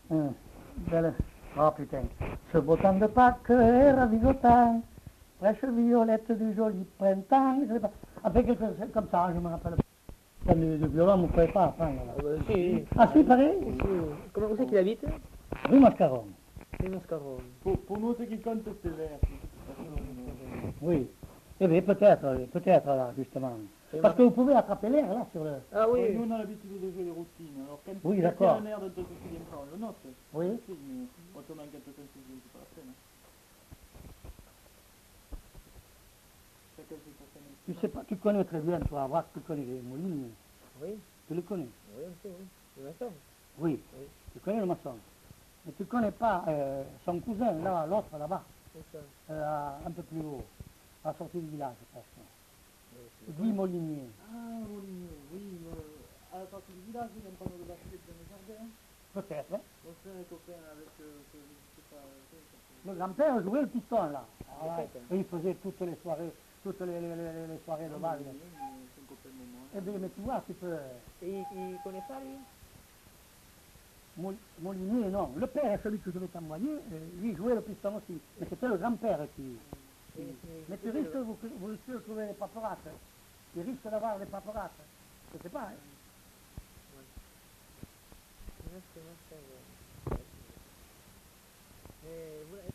Belle. Oh putain. Ce beau temps de Pâques est ravigotant. Fraîche violette du joli printemps. Je sais pas. Après quelque chose comme ça, je me rappelle. Comme le violon, vous ne pouvez pas apprendre. Là. Ah, bah, si. Ah si, pareil. Si. Comment vous savez qu'il habite? Rue Mascaron. C'est Mascaron. Pour nous, ce qui compte, c'est l'air. Oui. Eh bien, peut-être là, justement. Parce que vous pouvez attraper l'air là sur le. Ah oui. Nous, on a l'habitude de jouer les routines. Alors, quand Oui, il y d'accord. a un air dont on se souvient pas, on le note. Oui. Si, mais autrement, quand on se souvient, c'est pas la peine. Chacun fait sa peine. Tu sais pas, tu connais très bien, tu vas voir que tu connais les Moulines. Oui. Tu le connais. Oui, on sait, oui. Le maçon. Oui. Oui. Tu connais le maçon. Mais tu connais pas son cousin, là, l'autre là-bas, C'est ça. un peu plus haut, à la sortie du village, presque. Oui, c'est Guy Molinier. Ah, Molinier, oui, à la sortie du village, il vient prendre de la suite dans le jardin. Peut-être. Hein. Mon frère est copain avec, je sais pas, Le grand-père jouait le piston là. Voilà. Peut-être. Et il faisait toutes les soirées de bal. c'est un copain de moi. Eh bien, mais tu vois, tu peux. Et il connaît ça, lui? Molinier, non. Le père, celui que je vais t'envoyer, lui jouait le piston aussi. Mais c'était le grand-père qui. Mais tu risques, vous risquez de trouver les paperates. Il risque d'avoir des paperates. Je sais pas, hein. C'est Mascaron. Mais vous